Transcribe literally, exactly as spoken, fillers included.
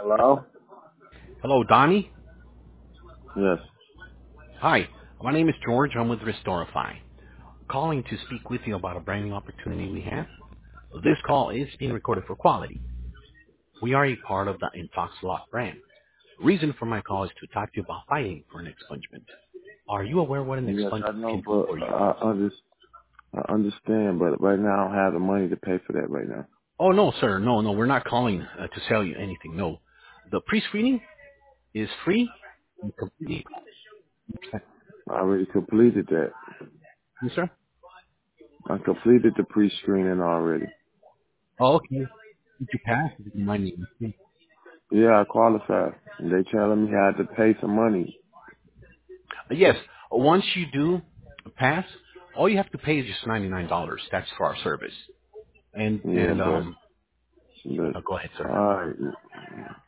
Hello? Hello, Donnie. Yes. Hi, my name is George. I'm with Restorify. Calling to speak with you about a brand new opportunity we have. This call is being recorded for quality. We are a part of the Infoxlot brand. Reason for my call is to talk to you about fighting for an expungement. Are you aware what an Yes, I expungement know, can do but for you? I, under, I understand, but right now I don't have the money to pay for that right now. Oh, no, sir. No, no, we're not calling uh, to sell you anything. No. The pre-screening is free and completely. I already completed that. Yes, sir? I completed the pre-screening already. Oh, okay. Did you pass? Did you mind me? Yeah, I qualified. They telling me I had to pay some money. Yes. Once you do pass, all you have to pay is just ninety-nine dollars. That's for our service. And Yeah, and but, um, but, oh, go ahead, sir. alright.